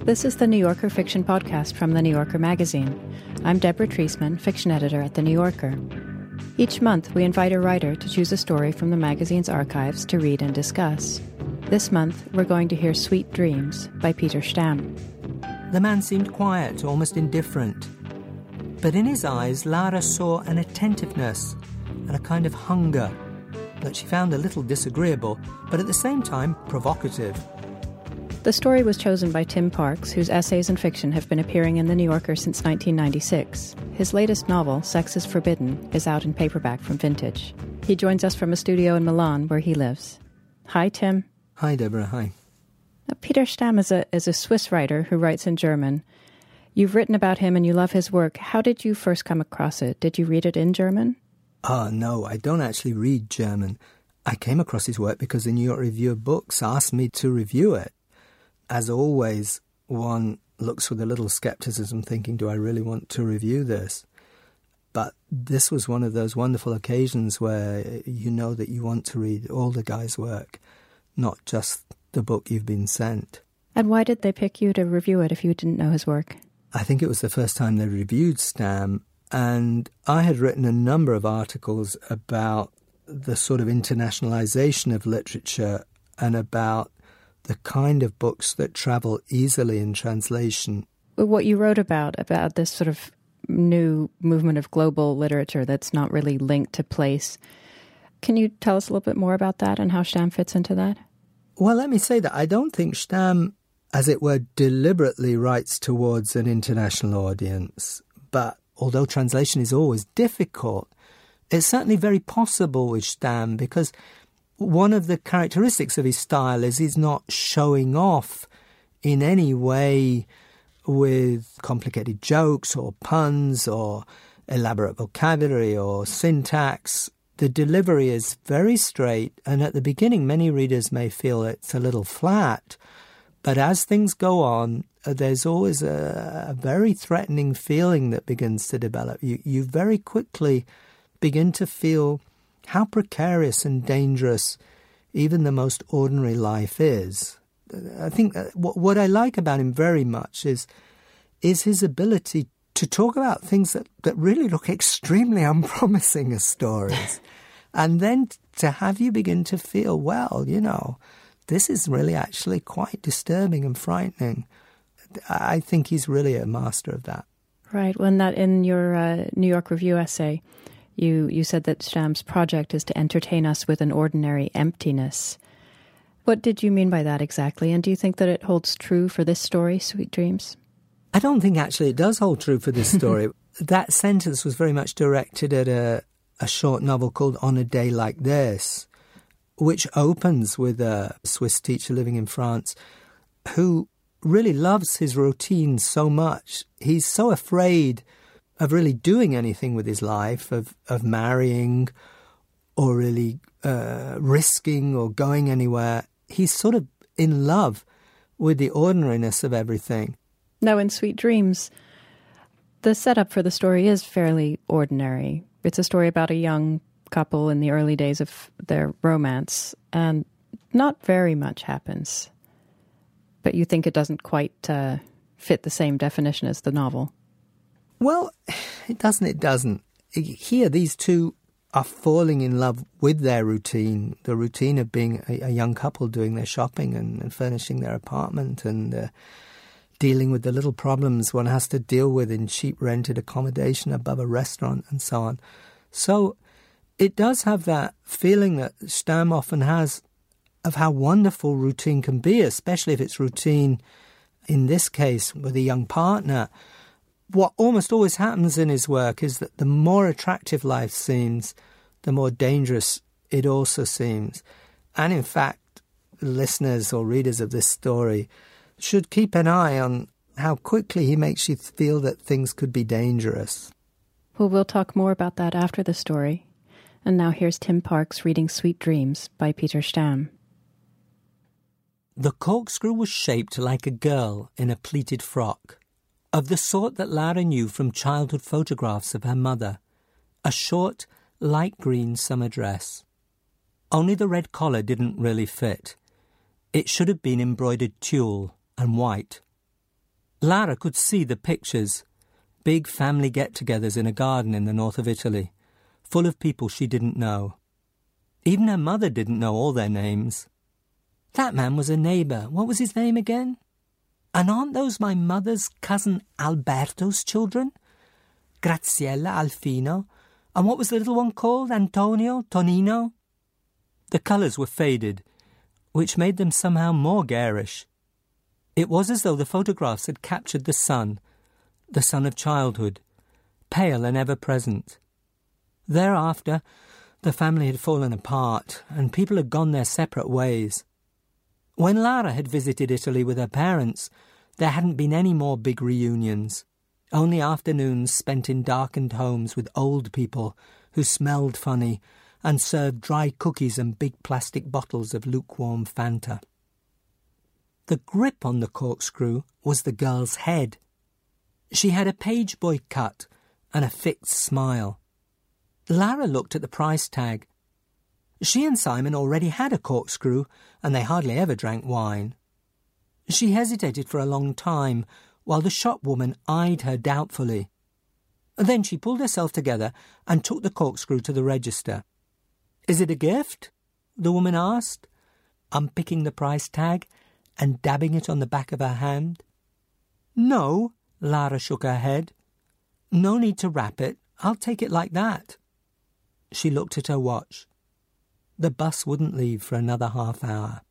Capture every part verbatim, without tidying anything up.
This is the New Yorker Fiction Podcast from The New Yorker magazine. I'm Deborah Treisman, fiction editor at The New Yorker. Each month, we invite a writer to choose a story from the magazine's archives to read and discuss. This month, we're going to hear Sweet Dreams by Peter Stamm. The man seemed quiet, almost indifferent. But in his eyes, Lara saw an attentiveness and a kind of hunger that she found a little disagreeable, but at the same time provocative. The story was chosen by Tim Parks, whose essays and fiction have been appearing in The New Yorker since nineteen ninety-six. His latest novel, Sex is Forbidden, is out in paperback from Vintage. He joins us from a studio in Milan, where he lives. Hi, Tim. Hi, Deborah. Hi. Now, Peter Stamm is a, is a Swiss writer who writes in German. You've written about him and you love his work. How did you first come across it? Did you read it in German? Oh, no, I don't actually read German. I came across his work because the New York Review of Books asked me to review it. As always, one looks with a little skepticism thinking, do I really want to review this? But this was one of those wonderful occasions where you know that you want to read all the guy's work, not just the book you've been sent. And why did they pick you to review it if you didn't know his work? I think it was the first time they reviewed Stamm, and I had written a number of articles about the sort of internationalization of literature and about the kind of books that travel easily in translation. What you wrote about, about this sort of new movement of global literature that's not really linked to place. Can you tell us a little bit more about that and how Stamm fits into that? Well, let me say that I don't think Stamm, as it were, deliberately writes towards an international audience. But although translation is always difficult, it's certainly very possible with Stamm because one of the characteristics of his style is he's not showing off in any way with complicated jokes or puns or elaborate vocabulary or syntax. The delivery is very straight, and at the beginning many readers may feel it's a little flat. But as things go on, there's always a, a very threatening feeling that begins to develop. You, you very quickly begin to feel how precarious and dangerous even the most ordinary life is. I think what, what I like about him very much is is his ability to talk about things that, that really look extremely unpromising as stories. And then to have you begin to feel, well, you know, this is really actually quite disturbing and frightening. I think he's really a master of that. Right. Well, in, that, in your uh, New York Review essay, You you said that Stamm's project is to entertain us with an ordinary emptiness. What did you mean by that exactly? And do you think that it holds true for this story, Sweet Dreams? I don't think actually it does hold true for this story. That sentence was very much directed at a, a short novel called On a Day Like This, which opens with a Swiss teacher living in France who really loves his routine so much. He's so afraid of really doing anything with his life, of, of marrying or really uh, risking or going anywhere. He's sort of in love with the ordinariness of everything. Now, in Sweet Dreams, the setup for the story is fairly ordinary. It's a story about a young couple in the early days of their romance, and not very much happens. But you think it doesn't quite uh, fit the same definition as the novel. Well, it doesn't, it doesn't. Here, these two are falling in love with their routine, the routine of being a, a young couple doing their shopping and, and furnishing their apartment and uh, dealing with the little problems one has to deal with in cheap rented accommodation above a restaurant and so on. So it does have that feeling that Stamm often has of how wonderful routine can be, especially if it's routine, in this case, with a young partner. What almost always happens in his work is that the more attractive life seems, the more dangerous it also seems. And in fact, listeners or readers of this story should keep an eye on how quickly he makes you feel that things could be dangerous. Well, we'll talk more about that after the story. And now here's Tim Parks reading Sweet Dreams by Peter Stamm. The corkscrew was shaped like a girl in a pleated frock, of the sort that Lara knew from childhood photographs of her mother, a short, light green summer dress. Only the red collar didn't really fit. It should have been embroidered tulle and white. Lara could see the pictures, big family get-togethers in a garden in the north of Italy, full of people she didn't know. Even her mother didn't know all their names. That man was a neighbour. What was his name again? And aren't those my mother's cousin Alberto's children? Graziella, Alfino. And what was the little one called? Antonio? Tonino? The colours were faded, which made them somehow more garish. It was as though the photographs had captured the sun, the sun of childhood, pale and ever-present. Thereafter, the family had fallen apart, and people had gone their separate ways. When Lara had visited Italy with her parents, there hadn't been any more big reunions, only afternoons spent in darkened homes with old people who smelled funny and served dry cookies and big plastic bottles of lukewarm Fanta. The grip on the corkscrew was the girl's head. She had a page boy cut and a fixed smile. Lara looked at the price tag. She and Simon already had a corkscrew, and they hardly ever drank wine. She hesitated for a long time, while the shopwoman eyed her doubtfully. Then she pulled herself together and took the corkscrew to the register. "Is it a gift?" the woman asked, unpicking the price tag and dabbing it on the back of her hand. "No," Lara shook her head. "No need to wrap it. I'll take it like that." She looked at her watch. The bus wouldn't leave for another half hour.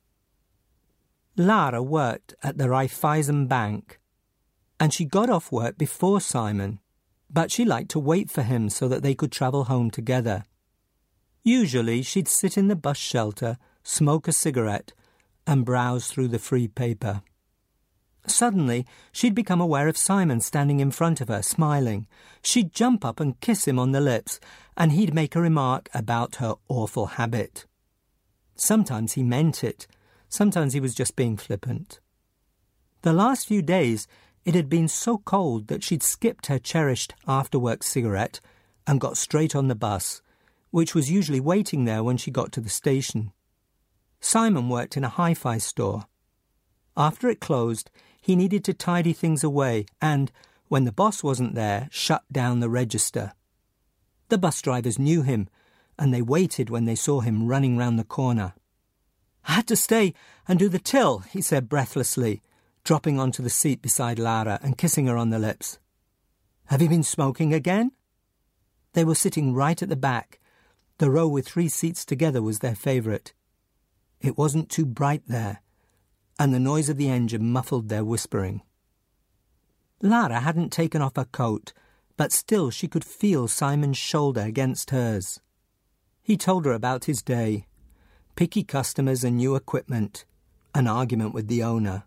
Lara worked at the Raiffeisen Bank, and she got off work before Simon, but she liked to wait for him so that they could travel home together. Usually she'd sit in the bus shelter, smoke a cigarette, and browse through the free paper. Suddenly, she'd become aware of Simon standing in front of her, smiling. She'd jump up and kiss him on the lips, and he'd make a remark about her awful habit. Sometimes he meant it. Sometimes he was just being flippant. The last few days, it had been so cold that she'd skipped her cherished after-work cigarette and got straight on the bus, which was usually waiting there when she got to the station. Simon worked in a hi-fi store. After it closed, he needed to tidy things away and, when the boss wasn't there, shut down the register. The bus drivers knew him, and they waited when they saw him running round the corner. "I had to stay and do the till," he said breathlessly, dropping onto the seat beside Lara and kissing her on the lips. "Have you been smoking again?" They were sitting right at the back. The row with three seats together was their favourite. It wasn't too bright there, and the noise of the engine muffled their whispering. Lara hadn't taken off her coat, but still she could feel Simon's shoulder against hers. He told her about his day, picky customers and new equipment, an argument with the owner.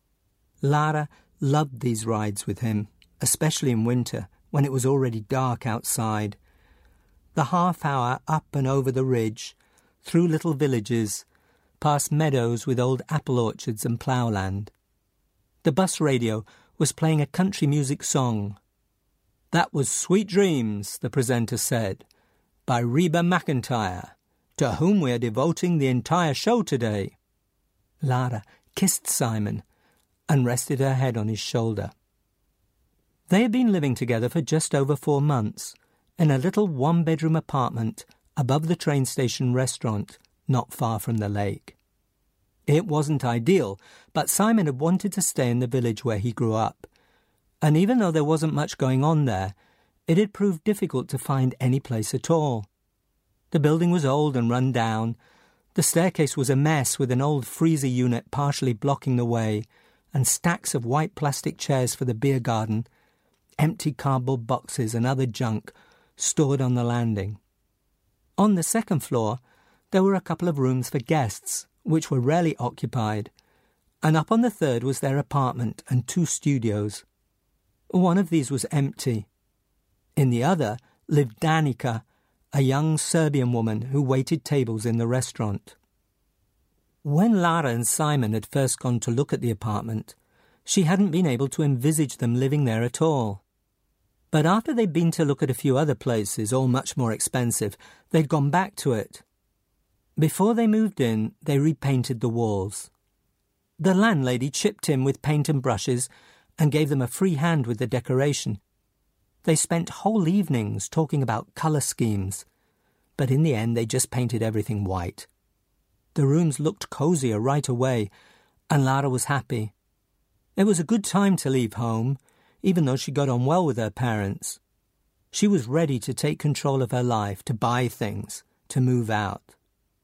Lara loved these rides with him, especially in winter, when it was already dark outside. The half hour up and over the ridge, through little villages, past meadows with old apple orchards and ploughland. The bus radio was playing a country music song. "That was Sweet Dreams," the presenter said, by Reba McEntire, to whom we are devoting the entire show today. Lara kissed Simon and rested her head on his shoulder. They had been living together for just over four months, in a little one-bedroom apartment above the train station restaurant, not far from the lake. It wasn't ideal, but Simon had wanted to stay in the village where he grew up, and even though there wasn't much going on there, it had proved difficult to find any place at all. The building was old and run down. The staircase was a mess with an old freezer unit partially blocking the way, and stacks of white plastic chairs for the beer garden, empty cardboard boxes and other junk stored on the landing. On the second floor, there were a couple of rooms for guests, which were rarely occupied, and up on the third was their apartment and two studios. One of these was empty. In the other lived Danica, a young Serbian woman who waited tables in the restaurant. When Lara and Simon had first gone to look at the apartment, she hadn't been able to envisage them living there at all. But after they'd been to look at a few other places, all much more expensive, they'd gone back to it. Before they moved in, they repainted the walls. The landlady chipped in with paint and brushes and gave them a free hand with the decoration. They spent whole evenings talking about colour schemes, but in the end they just painted everything white. The rooms looked cosier right away, and Lara was happy. It was a good time to leave home, even though she got on well with her parents. She was ready to take control of her life, to buy things, to move out.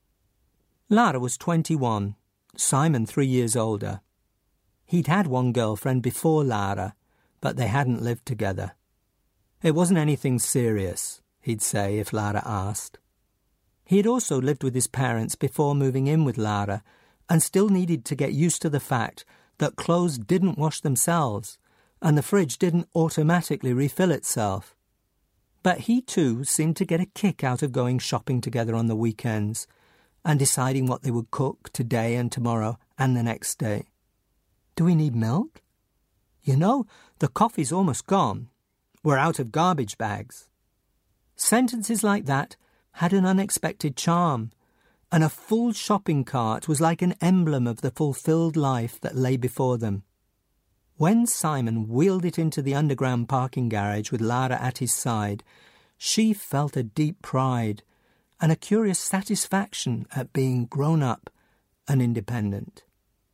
Lara was twenty-one, Simon three years older. He'd had one girlfriend before Lara, but they hadn't lived together. It wasn't anything serious, he'd say if Lara asked. He had also lived with his parents before moving in with Lara, and still needed to get used to the fact that clothes didn't wash themselves, and the fridge didn't automatically refill itself. But he too seemed to get a kick out of going shopping together on the weekends, and deciding what they would cook today and tomorrow and the next day. Do we need milk? You know, the coffee's almost gone. We're out of garbage bags. Sentences like that had an unexpected charm, and a full shopping cart was like an emblem of the fulfilled life that lay before them. When Simon wheeled it into the underground parking garage with Lara at his side, she felt a deep pride and a curious satisfaction at being grown up and independent.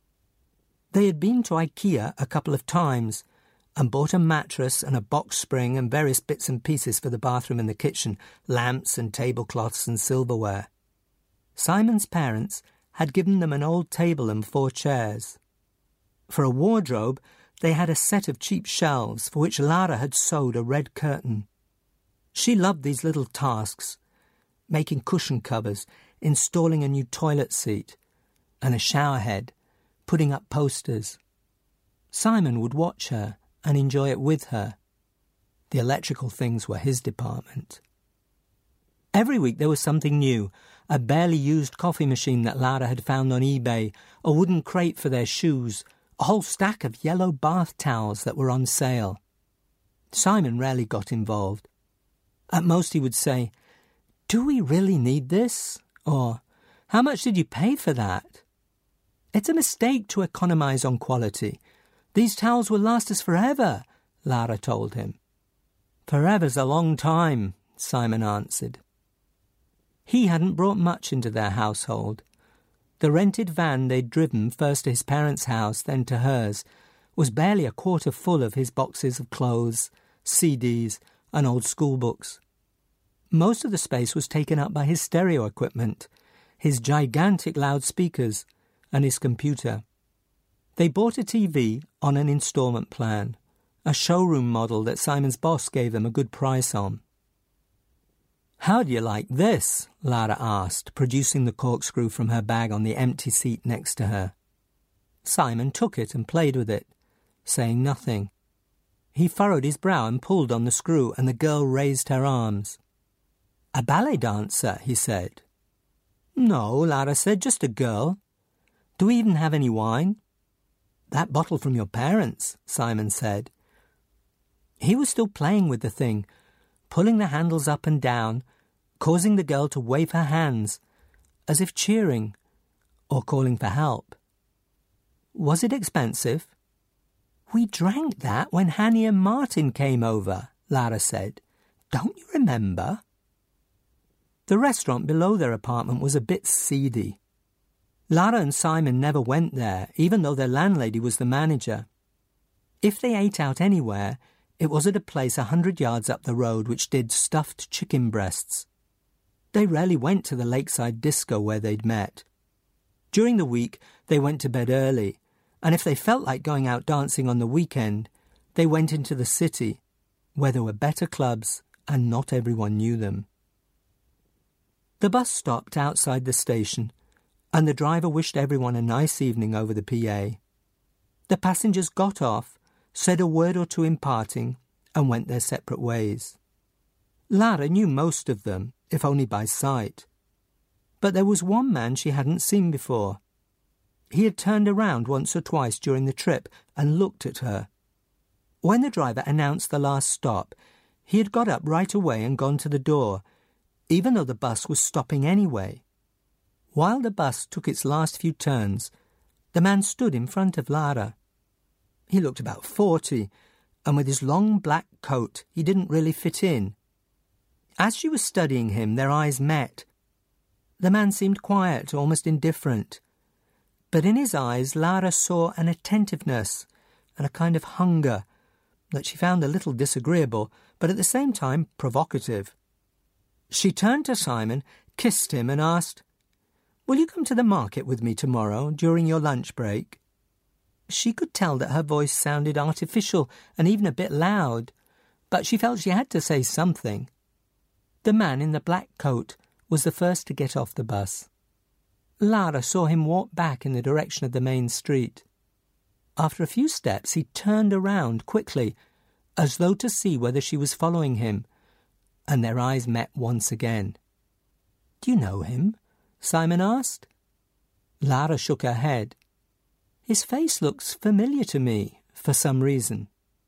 They had been to IKEA a couple of times and bought a mattress and a box spring and various bits and pieces for the bathroom and the kitchen, lamps and tablecloths and silverware. Simon's parents had given them an old table and four chairs. For a wardrobe, they had a set of cheap shelves for which Lara had sewed a red curtain. She loved these little tasks, making cushion covers, installing a new toilet seat, and a shower head, putting up posters. Simon would watch her and enjoy it with her. The electrical things were his department. Every week there was something new, a barely used coffee machine that Lara had found on eBay, a wooden crate for their shoes, a whole stack of yellow bath towels that were on sale. Simon rarely got involved. At most he would say, "Do we really need this?" Or, "How much did you pay for that?" "It's a mistake to economise on quality. These towels will last us forever," Lara told him. "Forever's a long time," Simon answered. He hadn't brought much into their household. The rented van they'd driven first to his parents' house, then to hers, was barely a quarter full of his boxes of clothes, C Ds, and old schoolbooks. Most of the space was taken up by his stereo equipment, his gigantic loudspeakers, and his computer. They bought a T V on an instalment plan, a showroom model that Simon's boss gave them a good price on. "How do you like this?" Lara asked, producing the corkscrew from her bag on the empty seat next to her. Simon took it and played with it, saying nothing. He furrowed his brow and pulled on the screw, and the girl raised her arms. "A ballet dancer," he said. "No," Lara said, "just a girl. Do we even have any wine?" "That bottle from your parents," Simon said. He was still playing with the thing, pulling the handles up and down, causing the girl to wave her hands, as if cheering or calling for help. "Was it expensive?" "We drank that when Hanny and Martin came over," Lara said. "Don't you remember?" The restaurant below their apartment was a bit seedy. Lara and Simon never went there, even though their landlady was the manager. If they ate out anywhere, it was at a place a hundred yards up the road which did stuffed chicken breasts. They rarely went to the lakeside disco where they'd met. During the week, they went to bed early, and if they felt like going out dancing on the weekend, they went into the city, where there were better clubs and not everyone knew them. The bus stopped outside the station, and the driver wished everyone a nice evening over the P A. The passengers got off, said a word or two in parting, and went their separate ways. Lara knew most of them, if only by sight. But there was one man she hadn't seen before. He had turned around once or twice during the trip and looked at her. When the driver announced the last stop, he had got up right away and gone to the door, even though the bus was stopping anyway. While the bus took its last few turns, the man stood in front of Lara. He looked about forty, and with his long black coat he didn't really fit in. As she was studying him, their eyes met. The man seemed quiet, almost indifferent. But in his eyes Lara saw an attentiveness and a kind of hunger that she found a little disagreeable, but at the same time provocative. She turned to Simon, kissed him and asked, "Will you come to the market with me tomorrow during your lunch break?" She could tell that her voice sounded artificial and even a bit loud, but she felt she had to say something. The man in the black coat was the first to get off the bus. Lara saw him walk back in the direction of the main street. After a few steps he turned around quickly, as though to see whether she was following him, and their eyes met once again. "Do you know him?" Simon asked. Lara shook her head. "His face looks familiar to me, for some reason."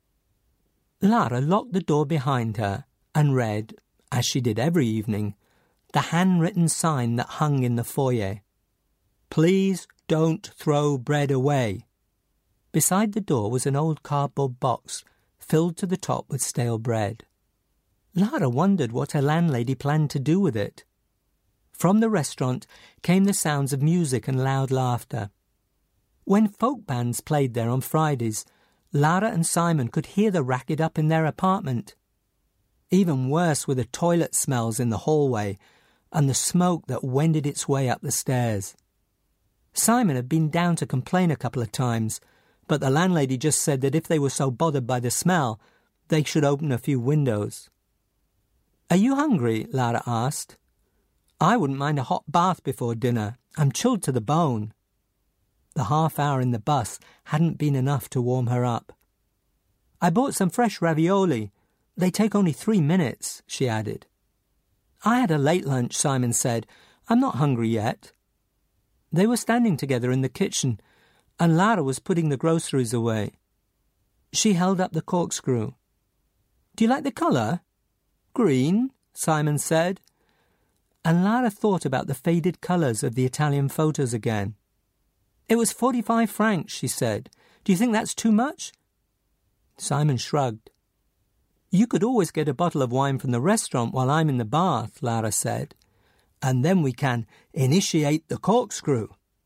Lara locked the door behind her and read, as she did every evening, the handwritten sign that hung in the foyer. "Please don't throw bread away." Beside the door was an old cardboard box filled to the top with stale bread. Lara wondered what her landlady planned to do with it. From the restaurant came the sounds of music and loud laughter. When folk bands played there on Fridays, Lara and Simon could hear the racket up in their apartment. Even worse were the toilet smells in the hallway and the smoke that wended its way up the stairs. Simon had been down to complain a couple of times, but the landlady just said that if they were so bothered by the smell, they should open a few windows. "Are you hungry?" Lara asked. "I wouldn't mind a hot bath before dinner. I'm chilled to the bone." The half hour in the bus hadn't been enough to warm her up. "I bought some fresh ravioli. They take only three minutes," she added. "I had a late lunch," Simon said. "I'm not hungry yet." They were standing together in the kitchen, and Lara was putting the groceries away. She held up the corkscrew. "Do you like the colour?" "Green," Simon said. And Lara thought about the faded colours of the Italian photos again. "It was forty-five francs," she said. "Do you think that's too much?" Simon shrugged. "You could always get a bottle of wine from the restaurant while I'm in the bath," Lara said. "And then we can initiate the corkscrew."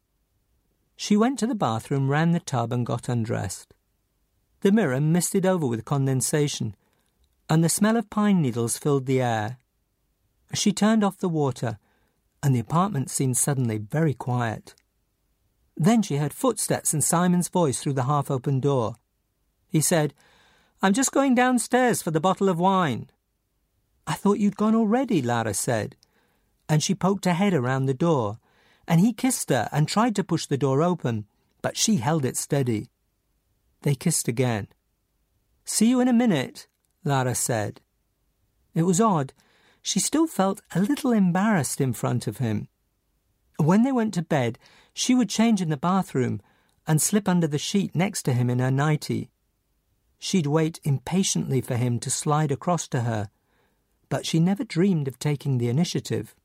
She went to the bathroom, ran the tub and got undressed. The mirror misted over with condensation, and the smell of pine needles filled the air. She turned off the water, and the apartment seemed suddenly very quiet. Then she heard footsteps and Simon's voice through the half-open door. He said, "I'm just going downstairs for the bottle of wine." "I thought you'd gone already," Lara said, and she poked her head around the door, and he kissed her and tried to push the door open, but she held it steady. They kissed again. "See you in a minute," Lara said. It was odd. She still felt a little embarrassed in front of him. When they went to bed, she would change in the bathroom and slip under the sheet next to him in her nightie. She'd wait impatiently for him to slide across to her, but she never dreamed of taking the initiative.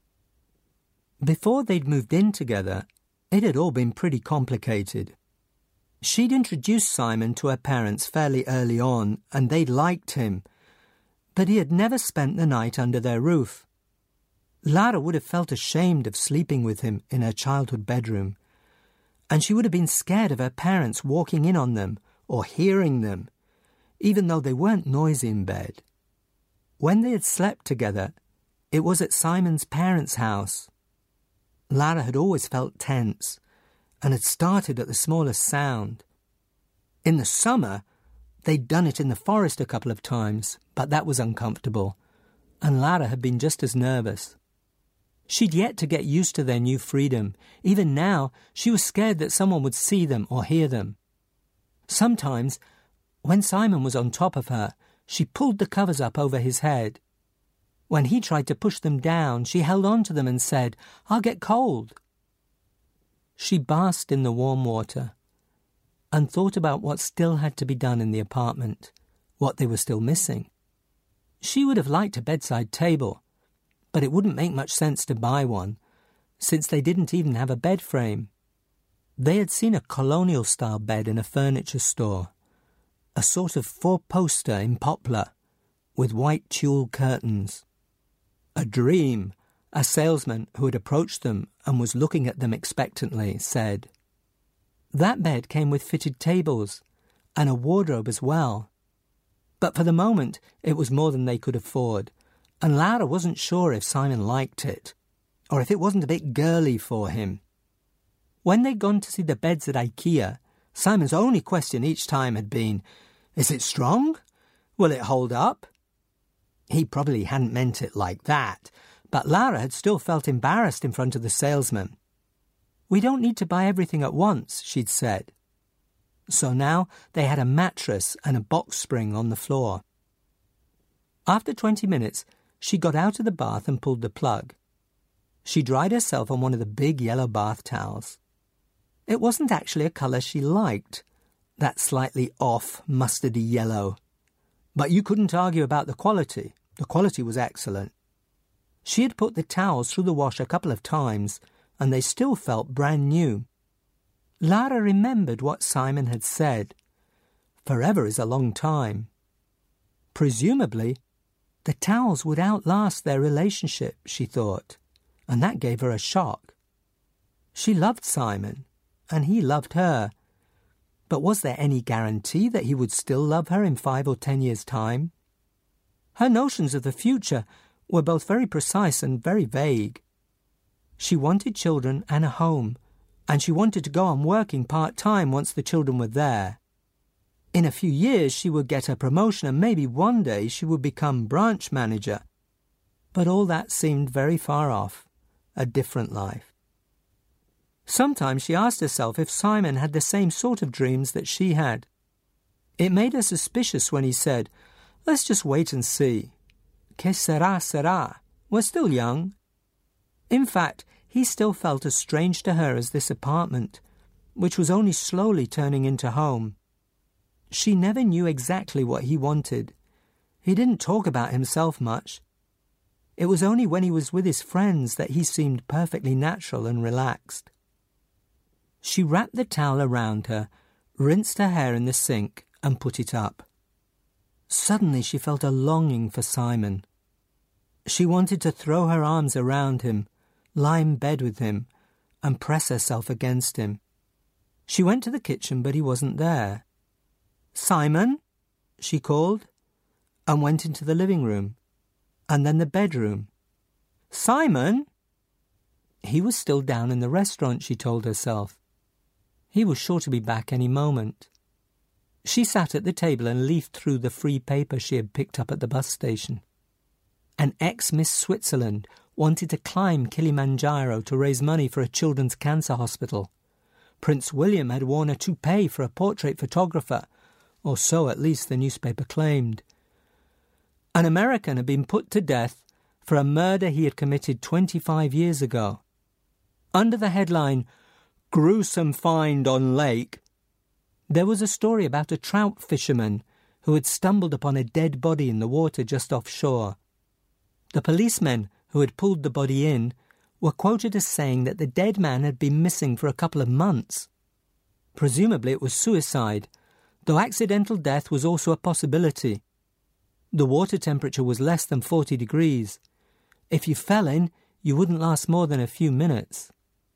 Before they'd moved in together, it had all been pretty complicated. She'd introduced Simon to her parents fairly early on, and they'd liked him, but he had never spent the night under their roof. Lara would have felt ashamed of sleeping with him in her childhood bedroom, and she would have been scared of her parents walking in on them or hearing them, even though they weren't noisy in bed. When they had slept together, it was at Simon's parents' house. Lara had always felt tense, and had started at the smallest sound. In the summer, they'd done it in the forest a couple of times, but that was uncomfortable, and Lara had been just as nervous. She'd yet to get used to their new freedom. Even now, she was scared that someone would see them or hear them. Sometimes, when Simon was on top of her, she pulled the covers up over his head. When he tried to push them down, she held on to them and said, "I'll get cold." She basked in the warm water and thought about what still had to be done in the apartment, what they were still missing. She would have liked a bedside table, but it wouldn't make much sense to buy one, since they didn't even have a bed frame. They had seen a colonial-style bed in a furniture store, a sort of four-poster in poplar, with white tulle curtains. A dream, a salesman who had approached them and was looking at them expectantly said. That bed came with fitted tables, and a wardrobe as well. But for the moment it was more than they could afford, and Lara wasn't sure if Simon liked it, or if it wasn't a bit girly for him. When they'd gone to see the beds at IKEA, Simon's only question each time had been, "Is it strong? Will it hold up?" He probably hadn't meant it like that, but Lara had still felt embarrassed in front of the salesman. "We don't need to buy everything at once," she'd said. So now they had a mattress and a box spring on the floor. After twenty minutes, she got out of the bath and pulled the plug. She dried herself on one of the big yellow bath towels. It wasn't actually a colour she liked, that slightly off, mustardy yellow. But you couldn't argue about the quality. The quality was excellent. She had put the towels through the wash a couple of times, and they still felt brand new. Lara remembered what Simon had said. Forever is a long time. Presumably, the towels would outlast their relationship, she thought, and that gave her a shock. She loved Simon, and he loved her. But was there any guarantee that he would still love her in five or ten years' time? Her notions of the future were both very precise and very vague. She wanted children and a home, and she wanted to go on working part-time once the children were there. In a few years she would get a promotion and maybe one day she would become branch manager. But all that seemed very far off, a different life. Sometimes she asked herself if Simon had the same sort of dreams that she had. It made her suspicious when he said, "Let's just wait and see. Que sera, sera. We're still young." In fact, he still felt as strange to her as this apartment, which was only slowly turning into home. She never knew exactly what he wanted. He didn't talk about himself much. It was only when he was with his friends that he seemed perfectly natural and relaxed. She wrapped the towel around her, rinsed her hair in the sink, and put it up. Suddenly she felt a longing for Simon. She wanted to throw her arms around him, lie in bed with him, and press herself against him. She went to the kitchen, but he wasn't there. "Simon," she called, and went into the living room, and then the bedroom. "Simon!" He was still down in the restaurant, she told herself. He was sure to be back any moment. She sat at the table and leafed through the free paper she had picked up at the bus station. An ex-Miss Switzerland wanted to climb Kilimanjaro to raise money for a children's cancer hospital. Prince William had worn a toupee for a portrait photographer, or so at least the newspaper claimed. An American had been put to death for a murder he had committed twenty-five years ago. Under the headline, "Gruesome Find on Lake," there was a story about a trout fisherman who had stumbled upon a dead body in the water just offshore. The policemen who had pulled the body in were quoted as saying that the dead man had been missing for a couple of months. Presumably it was suicide, though accidental death was also a possibility. The water temperature was less than forty degrees. If you fell in, you wouldn't last more than a few minutes.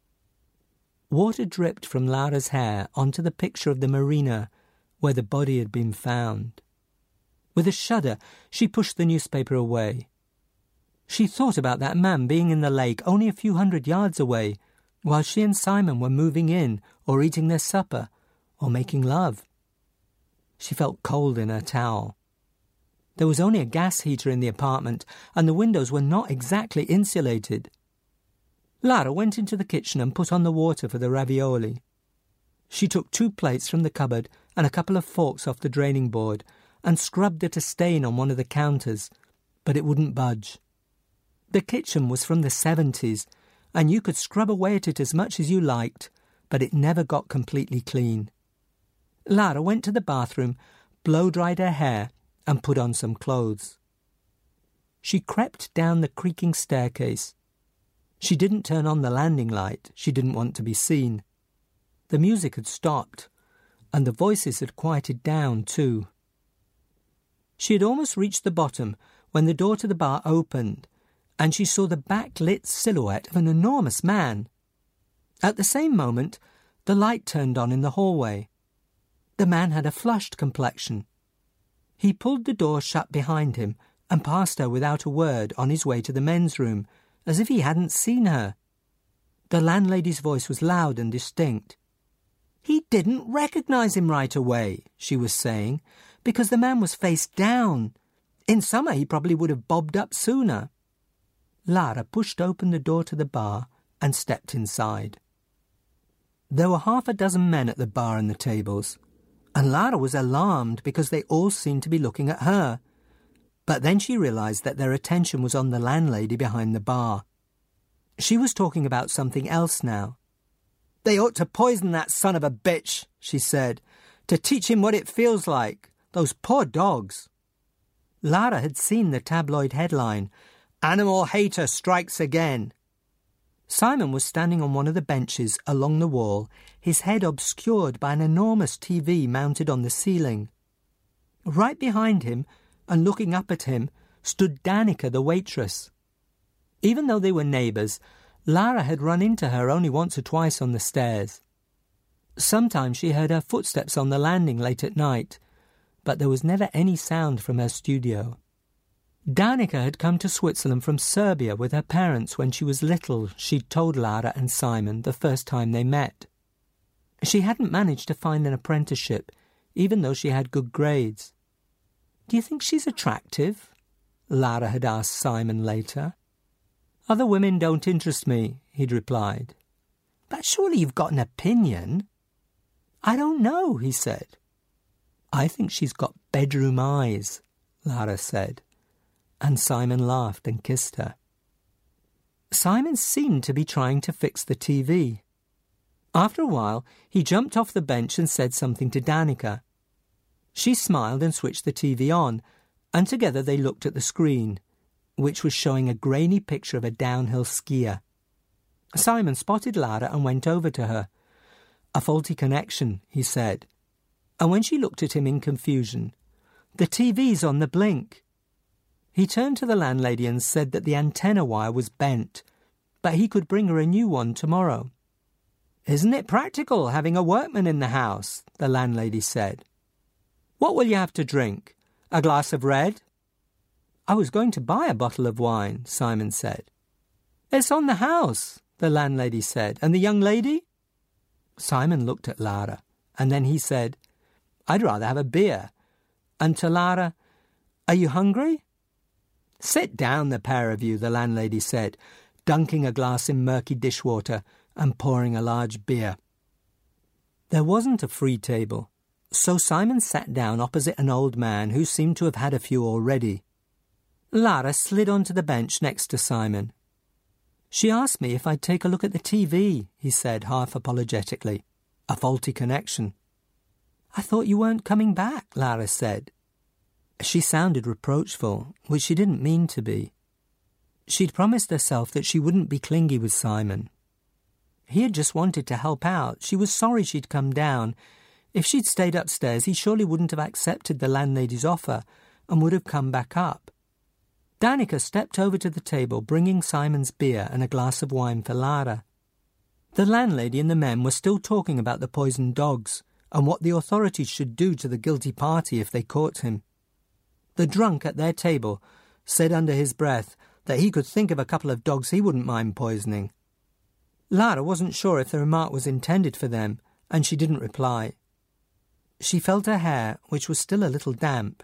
Water dripped from Lara's hair onto the picture of the marina where the body had been found. With a shudder, she pushed the newspaper away. She thought about that man being in the lake only a few hundred yards away, while she and Simon were moving in or eating their supper or making love. She felt cold in her towel. There was only a gas heater in the apartment, and the windows were not exactly insulated. Lara went into the kitchen and put on the water for the ravioli. She took two plates from the cupboard and a couple of forks off the draining board and scrubbed at a stain on one of the counters, but it wouldn't budge. The kitchen was from the seventies, and you could scrub away at it as much as you liked, but it never got completely clean. Lara went to the bathroom, blow-dried her hair, and put on some clothes. She crept down the creaking staircase. She didn't turn on the landing light. She didn't want to be seen. The music had stopped, and the voices had quieted down too. She had almost reached the bottom when the door to the bar opened, and she saw the backlit silhouette of an enormous man. At the same moment, the light turned on in the hallway. The man had a flushed complexion. He pulled the door shut behind him and passed her without a word on his way to the men's room, as if he hadn't seen her. The landlady's voice was loud and distinct. "He didn't recognise him right away," she was saying, "because the man was face down. In summer he probably would have bobbed up sooner." Lara pushed open the door to the bar and stepped inside. There were half a dozen men at the bar and the tables, and Lara was alarmed because they all seemed to be looking at her. But then she realised that their attention was on the landlady behind the bar. She was talking about something else now. "They ought to poison that son of a bitch," she said, "to teach him what it feels like. Those poor dogs." Lara had seen the tabloid headline, "Animal Hater Strikes Again." Simon was standing on one of the benches along the wall, his head obscured by an enormous T V mounted on the ceiling. Right behind him, and looking up at him, stood Danica, the waitress. Even though they were neighbours, Lara had run into her only once or twice on the stairs. Sometimes she heard her footsteps on the landing late at night, but there was never any sound from her studio. Danica had come to Switzerland from Serbia with her parents when she was little, she'd told Lara and Simon the first time they met. She hadn't managed to find an apprenticeship, even though she had good grades. "Do you think she's attractive?" Lara had asked Simon later. "Other women don't interest me," he'd replied. "But surely you've got an opinion." "I don't know," he said. "I think she's got bedroom eyes," Lara said, and Simon laughed and kissed her. Simon seemed to be trying to fix the T V. After a while, he jumped off the bench and said something to Danica. She smiled and switched the T V on, and together they looked at the screen, which was showing a grainy picture of a downhill skier. Simon spotted Lara and went over to her. "A faulty connection," he said. And when she looked at him in confusion, "The T V's on the blink." He turned to the landlady and said that the antenna wire was bent, but he could bring her a new one tomorrow. "Isn't it practical having a workman in the house?" the landlady said. "What will you have to drink? A glass of red?" "I was going to buy a bottle of wine," Simon said. "It's on the house," the landlady said. "And the young lady?" Simon looked at Lara, and then he said, "I'd rather have a beer." And to Lara, "Are you hungry?" "Sit down, the pair of you," the landlady said, dunking a glass in murky dishwater and pouring a large beer. There wasn't a free table, so Simon sat down opposite an old man who seemed to have had a few already. Lara slid onto the bench next to Simon. "She asked me if I'd take a look at the T V," he said, half apologetically. "A faulty connection." "I thought you weren't coming back," Lara said. She sounded reproachful, which she didn't mean to be. She'd promised herself that she wouldn't be clingy with Simon. He had just wanted to help out. She was sorry she'd come down. If she'd stayed upstairs, he surely wouldn't have accepted the landlady's offer and would have come back up. Danica stepped over to the table, bringing Simon's beer and a glass of wine for Lara. The landlady and the men were still talking about the poisoned dogs and what the authorities should do to the guilty party if they caught him. The drunk at their table said under his breath that he could think of a couple of dogs he wouldn't mind poisoning. Lara wasn't sure if the remark was intended for them, and she didn't reply. She felt her hair, which was still a little damp.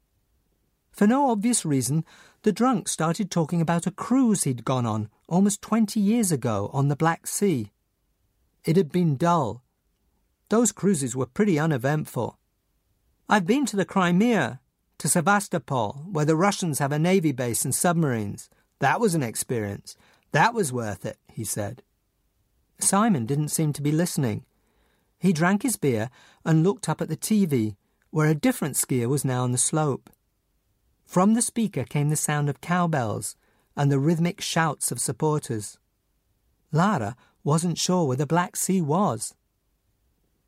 For no obvious reason, the drunk started talking about a cruise he'd gone on almost twenty years ago on the Black Sea. It had been dull. Those cruises were pretty uneventful. "I've been to the Crimea, to Sevastopol, where the Russians have a navy base and submarines. That was an experience. That was worth it," he said. Simon didn't seem to be listening. He drank his beer and looked up at the T V, where a different skier was now on the slope. From the speaker came the sound of cowbells and the rhythmic shouts of supporters. Lara wasn't sure where the Black Sea was.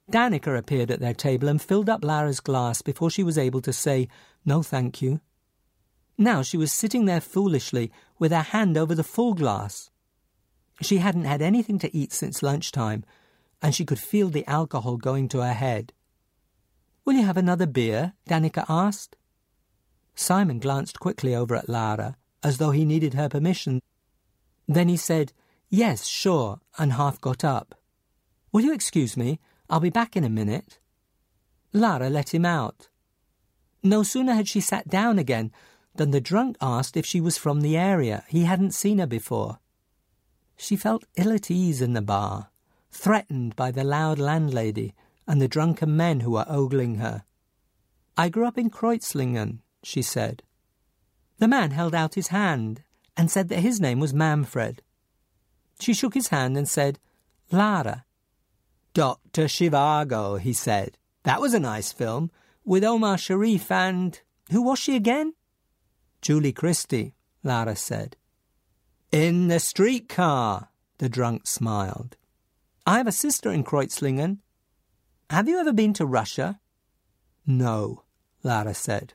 Danica appeared at their table and filled up Lara's glass before she was able to say, "No, thank you." Now she was sitting there foolishly with her hand over the full glass. She hadn't had anything to eat since lunchtime, and she could feel the alcohol going to her head. "Will you have another beer?" Danica asked. Simon glanced quickly over at Lara, as though he needed her permission. Then he said, "Yes, sure," and half got up. "Will you excuse me? I'll be back in a minute." Lara let him out. No sooner had she sat down again than the drunk asked if she was from the area. He hadn't seen her before. She felt ill at ease in the bar, threatened by the loud landlady and the drunken men who were ogling her. "I grew up in Kreuzlingen," she said. The man held out his hand and said that his name was Manfred. She shook his hand and said, "Lara." "Doctor Zhivago," he said. "That was a nice film, with Omar Sharif and... who was she again?" "Julie Christie," Lara said. "In the streetcar," the drunk smiled. "I have a sister in Kreuzlingen. Have you ever been to Russia?" "No," Lara said.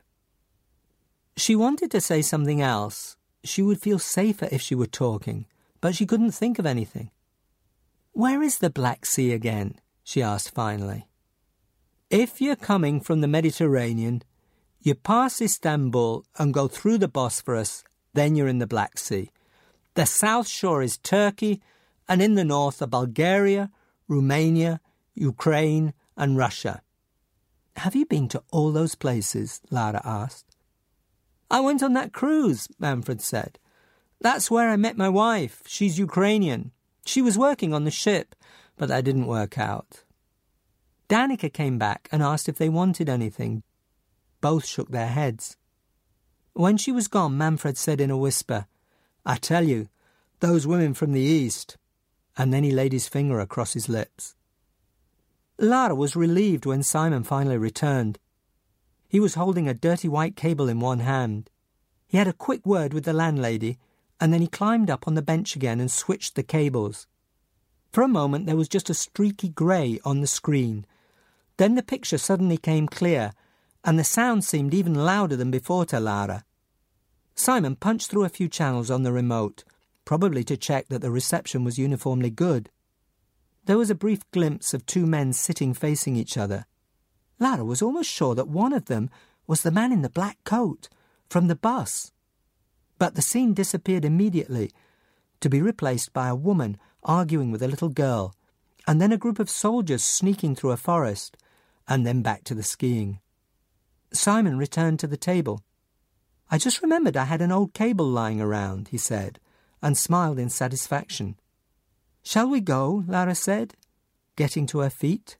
She wanted to say something else. She would feel safer if she were talking, but she couldn't think of anything. "Where is the Black Sea again?" she asked finally. "If you're coming from the Mediterranean, you pass Istanbul and go through the Bosphorus, then you're in the Black Sea. The south shore is Turkey, and in the north are Bulgaria, Romania, Ukraine, and Russia." "Have you been to all those places?" Lara asked. "I went on that cruise," Manfred said. "That's where I met my wife. She's Ukrainian. She was working on the ship, but that didn't work out." Danica came back and asked if they wanted anything. Both shook their heads. When she was gone, Manfred said in a whisper, "I tell you, those women from the East," and then he laid his finger across his lips. Lara was relieved when Simon finally returned. He was holding a dirty white cable in one hand. He had a quick word with the landlady, and then he climbed up on the bench again and switched the cables. For a moment there was just a streaky grey on the screen. Then the picture suddenly came clear, and the sound seemed even louder than before to Lara. Simon punched through a few channels on the remote, probably to check that the reception was uniformly good. There was a brief glimpse of two men sitting facing each other. Lara was almost sure that one of them was the man in the black coat, from the bus. But the scene disappeared immediately, to be replaced by a woman arguing with a little girl, and then a group of soldiers sneaking through a forest, and then back to the skiing. Simon returned to the table. "I just remembered I had an old cable lying around," he said, and smiled in satisfaction. "Shall we go?" Lara said, getting to her feet.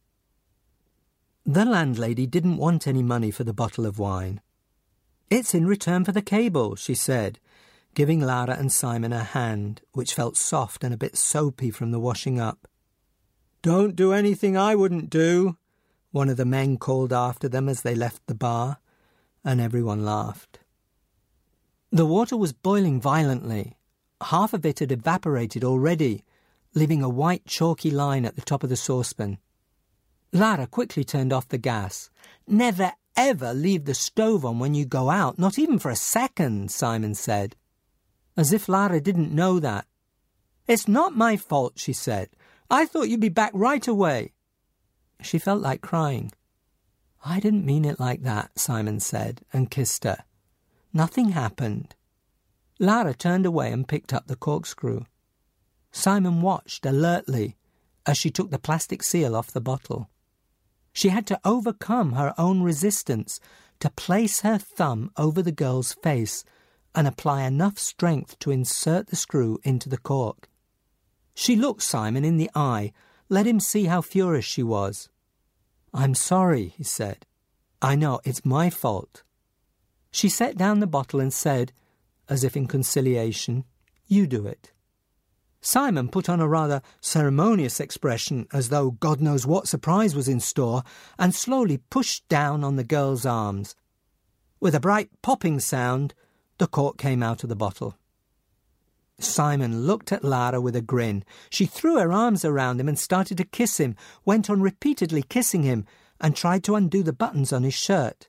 The landlady didn't want any money for the bottle of wine. "It's in return for the cable," she said, giving Lara and Simon a hand, which felt soft and a bit soapy from the washing up. "Don't do anything I wouldn't do," one of the men called after them as they left the bar, and everyone laughed. The water was boiling violently. Half of it had evaporated already, leaving a white chalky line at the top of the saucepan. Lara quickly turned off the gas. "Never ever leave the stove on when you go out, not even for a second," Simon said. As if Lara didn't know that. "It's not my fault," she said. "I thought you'd be back right away." She felt like crying. "I didn't mean it like that," Simon said, and kissed her. "Nothing happened." Lara turned away and picked up the corkscrew. Simon watched alertly as she took the plastic seal off the bottle. She had to overcome her own resistance to place her thumb over the girl's face and apply enough strength to insert the screw into the cork. She looked Simon in the eye, let him see how furious she was. "I'm sorry," he said. "I know, it's my fault." She set down the bottle and said, as if in conciliation, "You do it." Simon put on a rather ceremonious expression, as though God knows what surprise was in store, and slowly pushed down on the girl's arms. With a bright popping sound, the cork came out of the bottle. Simon looked at Lara with a grin. She threw her arms around him and started to kiss him, went on repeatedly kissing him, and tried to undo the buttons on his shirt.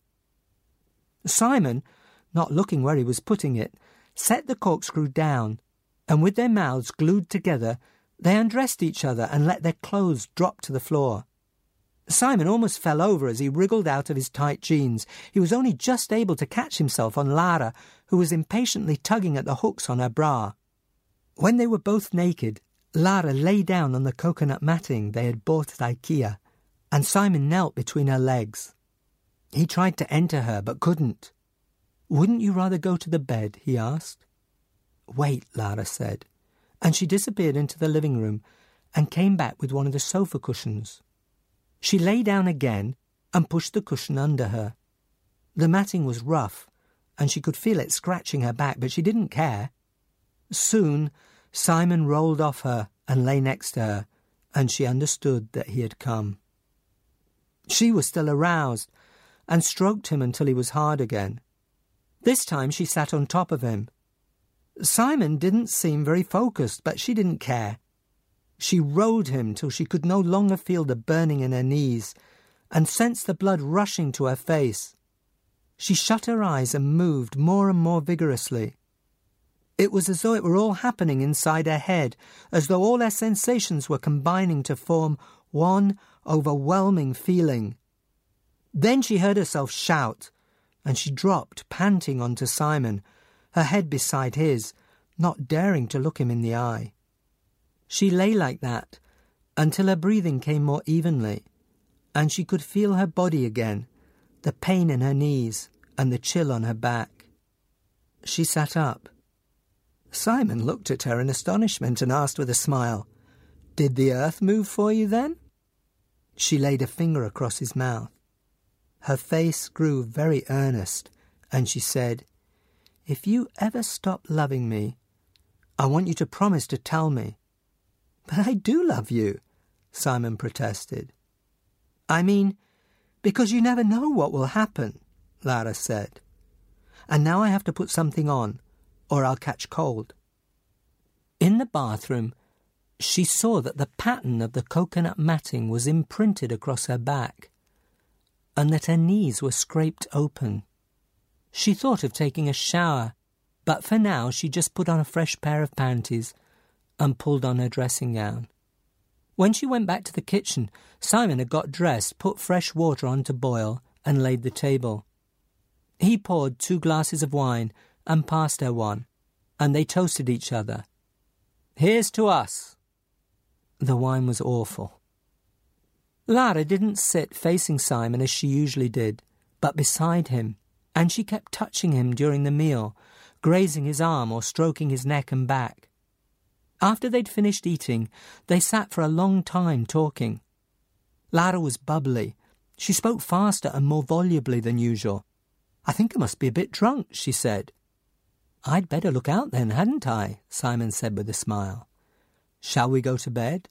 Simon, not looking where he was putting it, set the corkscrew down, and with their mouths glued together, they undressed each other and let their clothes drop to the floor. Simon almost fell over as he wriggled out of his tight jeans. He was only just able to catch himself on Lara, who was impatiently tugging at the hooks on her bra. When they were both naked, Lara lay down on the coconut matting they had bought at IKEA, and Simon knelt between her legs. He tried to enter her, but couldn't. "Wouldn't you rather go to the bed?" he asked. "Wait," Lara said, and she disappeared into the living room and came back with one of the sofa cushions. She lay down again and pushed the cushion under her. The matting was rough, and she could feel it scratching her back, but she didn't care. Soon, Simon rolled off her and lay next to her, and she understood that he had come. She was still aroused, and stroked him until he was hard again. This time she sat on top of him. Simon didn't seem very focused, but she didn't care. She rolled him till she could no longer feel the burning in her knees, and sensed the blood rushing to her face. She shut her eyes and moved more and more vigorously. It was as though it were all happening inside her head, as though all her sensations were combining to form one overwhelming feeling. Then she heard herself shout, and she dropped, panting, onto Simon, her head beside his, not daring to look him in the eye. She lay like that until her breathing came more evenly, and she could feel her body again, the pain in her knees and the chill on her back. She sat up. Simon looked at her in astonishment and asked with a smile, "Did the earth move for you then?" She laid a finger across his mouth. Her face grew very earnest, and she said, "If you ever stop loving me, I want you to promise to tell me." "But I do love you," Simon protested. "I mean, because you never know what will happen," Lara said. "And now I have to put something on, or I'll catch cold." In the bathroom, she saw that the pattern of the coconut matting was imprinted across her back, and that her knees were scraped open. She thought of taking a shower, but for now she just put on a fresh pair of panties and pulled on her dressing gown. When she went back to the kitchen, Simon had got dressed, put fresh water on to boil, and laid the table. He poured two glasses of wine and passed her one, and they toasted each other. "Here's to us." The wine was awful. Lara didn't sit facing Simon as she usually did, but beside him, and she kept touching him during the meal, grazing his arm or stroking his neck and back. After they'd finished eating, they sat for a long time talking. Lara was bubbly. She spoke faster and more volubly than usual. "I think I must be a bit drunk," she said. "I'd better look out then, hadn't I?" Simon said with a smile. "Shall we go to bed?"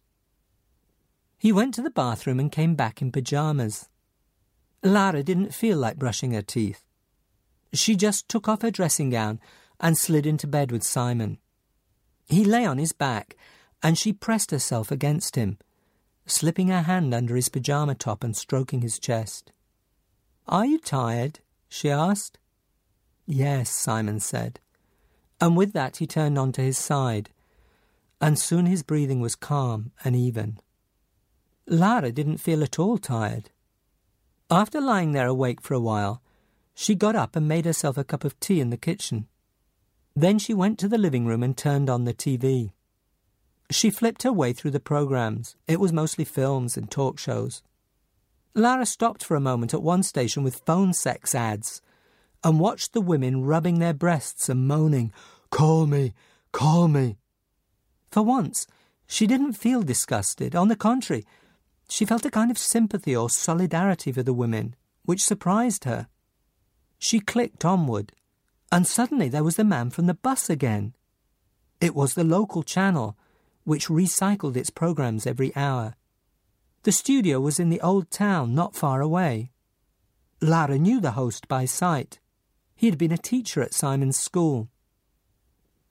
He went to the bathroom and came back in pyjamas. Lara didn't feel like brushing her teeth. She just took off her dressing gown and slid into bed with Simon. He lay on his back, and she pressed herself against him, slipping her hand under his pyjama top and stroking his chest. "Are you tired?" she asked. "Yes," Simon said. And with that he turned onto his side, and soon his breathing was calm and even. Lara didn't feel at all tired. After lying there awake for a while, she got up and made herself a cup of tea in the kitchen. Then she went to the living room and turned on the T V. She flipped her way through the programs. It was mostly films and talk shows. Lara stopped for a moment at one station with phone sex ads and watched the women rubbing their breasts and moaning, "Call me, call me." For once, she didn't feel disgusted. On the contrary, she felt a kind of sympathy or solidarity for the women, which surprised her. She clicked onward, and suddenly there was the man from the bus again. It was the local channel, which recycled its programs every hour. The studio was in the old town, not far away. Lara knew the host by sight. He had been a teacher at Simon's school.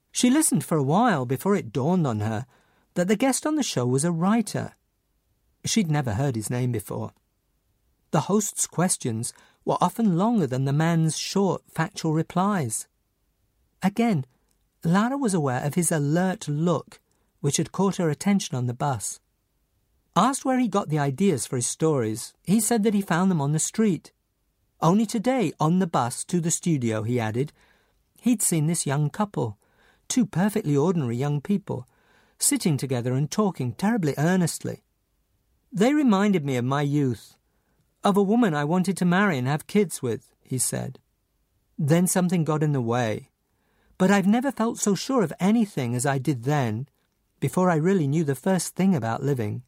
She listened for a while before it dawned on her that the guest on the show was a writer. She'd never heard his name before. The host's questions were often longer than the man's short, factual replies. Again, Lara was aware of his alert look, which had caught her attention on the bus. Asked where he got the ideas for his stories, he said that he found them on the street. Only today, on the bus to the studio, he added, he'd seen this young couple, two perfectly ordinary young people, sitting together and talking terribly earnestly. They reminded me of my youth, of a woman I wanted to marry and have kids with, he said. Then something got in the way. But I've never felt so sure of anything as I did then, before I really knew the first thing about living.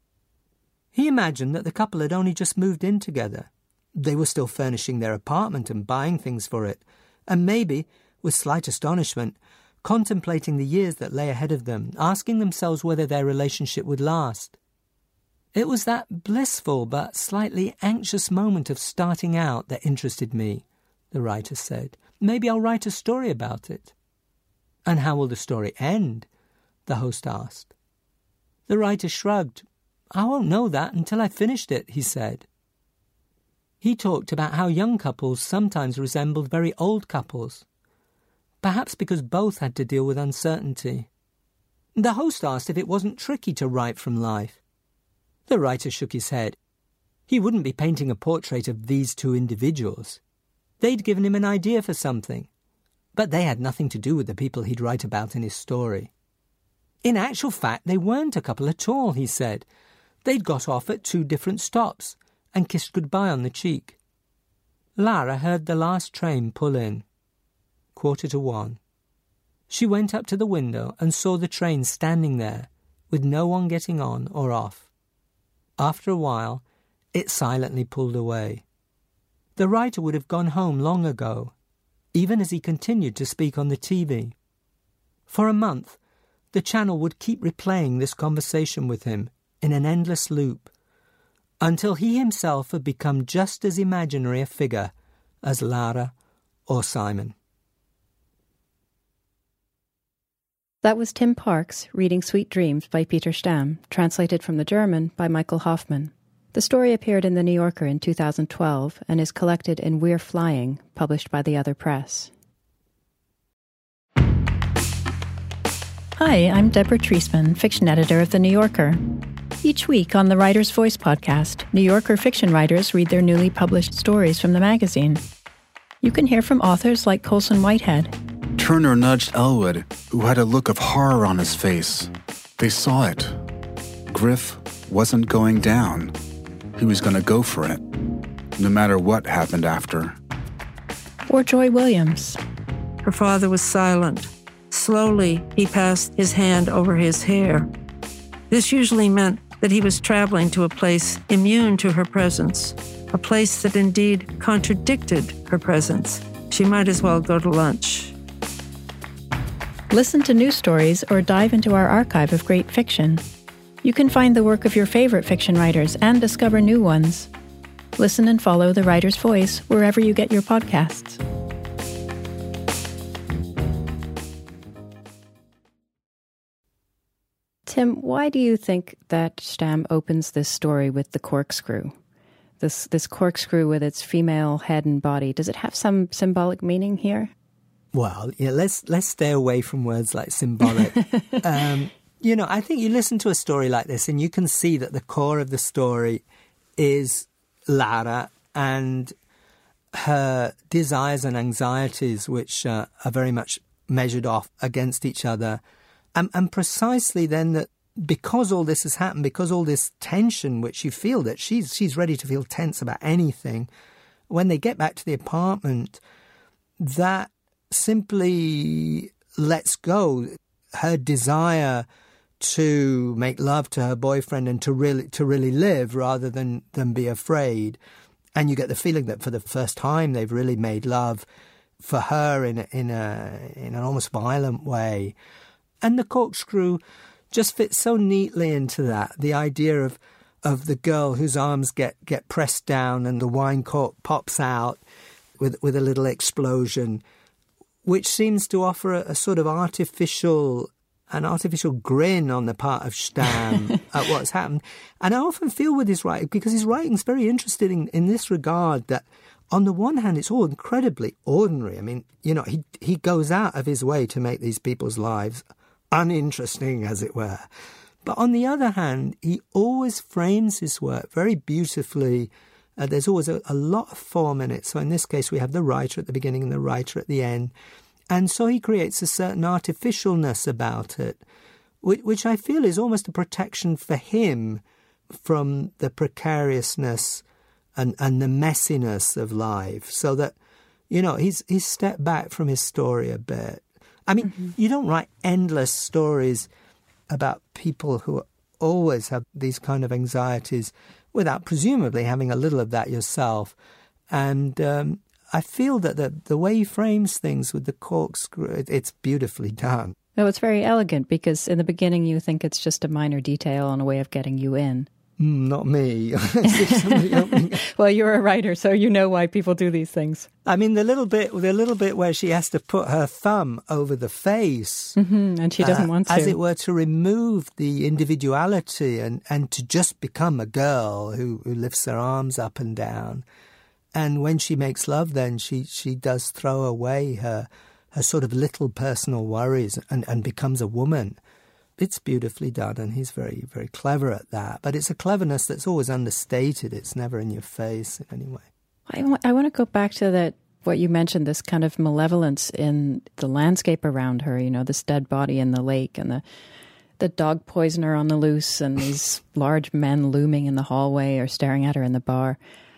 He imagined that the couple had only just moved in together. They were still furnishing their apartment and buying things for it, and maybe, with slight astonishment, contemplating the years that lay ahead of them, asking themselves whether their relationship would last. It was that blissful but slightly anxious moment of starting out that interested me, the writer said. Maybe I'll write a story about it. And how will the story end? The host asked. The writer shrugged. I won't know that until I've finished it, he said. He talked about how young couples sometimes resembled very old couples, perhaps because both had to deal with uncertainty. The host asked if it wasn't tricky to write from life. The writer shook his head. He wouldn't be painting a portrait of these two individuals. They'd given him an idea for something, but they had nothing to do with the people he'd write about in his story. In actual fact, they weren't a couple at all, he said. They'd got off at two different stops and kissed goodbye on the cheek. Lara heard the last train pull in. Quarter to one. She went up to the window and saw the train standing there, with no one getting on or off. After a while, it silently pulled away. The writer would have gone home long ago, even as he continued to speak on the T V. For a month, the channel would keep replaying this conversation with him in an endless loop, until he himself had become just as imaginary a figure as Lara or Simon. That was Tim Parks reading Sweet Dreams by Peter Stamm, translated from the German by Michael Hoffman. The story appeared in The New Yorker in two thousand twelve and is collected in We're Flying, published by the Other Press. Hi, I'm Deborah Treisman, fiction editor of The New Yorker. Each week on the Writer's Voice podcast, New Yorker fiction writers read their newly published stories from the magazine. You can hear from authors like Colson Whitehead. Turner nudged Elwood, who had a look of horror on his face. They saw it. Griff wasn't going down. He was going to go for it, no matter what happened after. Or Joy Williams. Her father was silent. Slowly, he passed his hand over his hair. This usually meant that he was traveling to a place immune to her presence, a place that indeed contradicted her presence. She might as well go to lunch. Listen to new stories or dive into our archive of great fiction. You can find the work of your favorite fiction writers and discover new ones. Listen and follow The Writer's Voice wherever you get your podcasts. Tim, why do you think that Stamm opens this story with the corkscrew? This this corkscrew with its female head and body. Does it have some symbolic meaning here? Well, yeah, let's let's stay away from words like symbolic. um, you know, I think you listen to a story like this and you can see that the core of the story is Lara and her desires and anxieties, which uh, are very much measured off against each other. And, and precisely then that because all this has happened, because all this tension, which you feel that she's she's ready to feel tense about anything, when they get back to the apartment, that simply lets go her desire to make love to her boyfriend and to really to really live rather than, than be afraid. And you get the feeling that for the first time they've really made love for her in a, in a in an almost violent way. And the corkscrew just fits so neatly into that. The idea of of the girl whose arms get, get pressed down and the wine cork pops out with with a little explosion, which seems to offer a, a sort of artificial, an artificial grin on the part of Stamm at what's happened. And I often feel with his writing, because his writing's very interesting in, in this regard, that on the one hand, it's all incredibly ordinary. I mean, you know, he he goes out of his way to make these people's lives uninteresting, as it were. But on the other hand, he always frames his work very beautifully. Uh, there's always a, a lot of form in it. So in this case, we have the writer at the beginning and the writer at the end. And so he creates a certain artificialness about it, which, which I feel is almost a protection for him from the precariousness and, and the messiness of life. So that, you know, he's, he's stepped back from his story a bit. I mean, mm-hmm. you don't write endless stories about people who always have these kind of anxieties without presumably having a little of that yourself. And um, I feel that the, the way he frames things with the corkscrew, it, it's beautifully done. No, it's very elegant, because in the beginning you think it's just a minor detail and a way of getting you in. Mm, not me. Well, you're a writer, so you know why people do these things. I mean, the little bit, the little bit where she has to put her thumb over the face, mm-hmm, and she doesn't uh, want to, as it were, to remove the individuality and, and to just become a girl who, who lifts her arms up and down. And when she makes love, then she, she does throw away her her sort of little personal worries and, and becomes a woman. It's beautifully done, and he's very, very clever at that. But it's a cleverness that's always understated. It's never in your face in any way. I, w- I want to go back to that, what you mentioned, this kind of malevolence in the landscape around her, you know, this dead body in the lake and the the dog poisoner on the loose and these large men looming in the hallway or staring at her in the bar.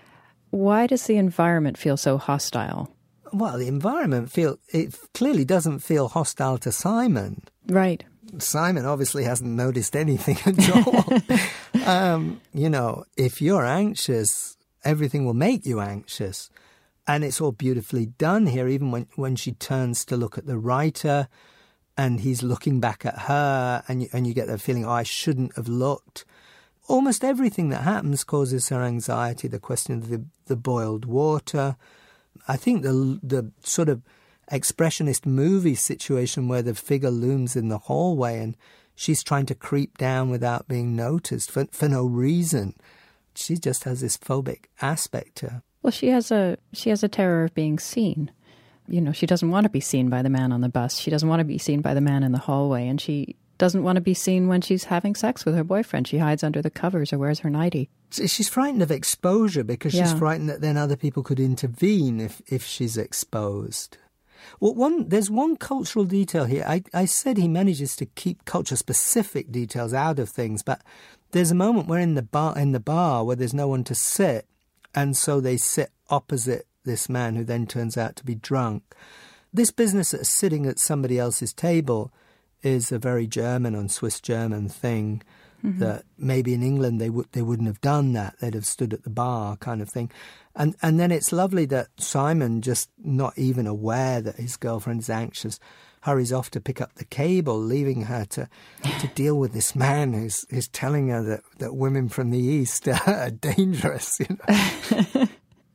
Why does the environment feel so hostile? Well, the environment feel it clearly doesn't feel hostile to Simon. Right. Simon obviously hasn't noticed anything at all. um, you know, if you're anxious, everything will make you anxious. And it's all beautifully done here, even when, when she turns to look at the writer and he's looking back at her, and you, and you get the feeling, oh, I shouldn't have looked. Almost everything that happens causes her anxiety. The question of the, the boiled water. I think the the sort of expressionist movie situation where the figure looms in the hallway and she's trying to creep down without being noticed for, for no reason. She just has this phobic aspect to her. Well, she has a she has a terror of being seen. You know, she doesn't want to be seen by the man on the bus. She doesn't want to be seen by the man in the hallway. And she doesn't want to be seen when she's having sex with her boyfriend. She hides under the covers or wears her nightie. She's frightened of exposure because she's yeah. frightened that then other people could intervene if, if she's exposed. Well, one there's one cultural detail here. I, I said he manages to keep culture-specific details out of things, but there's a moment where in the bar in the bar where there's no one to sit, and so they sit opposite this man who then turns out to be drunk. This business of sitting at somebody else's table is a very German and Swiss German thing. Mm-hmm. That maybe in England they would they wouldn't have done that. They'd have stood at the bar, kind of thing. And and then it's lovely that Simon, just not even aware that his girlfriend is anxious, hurries off to pick up the cable, leaving her to to deal with this man who's who's telling her that, that women from the East are dangerous. You know?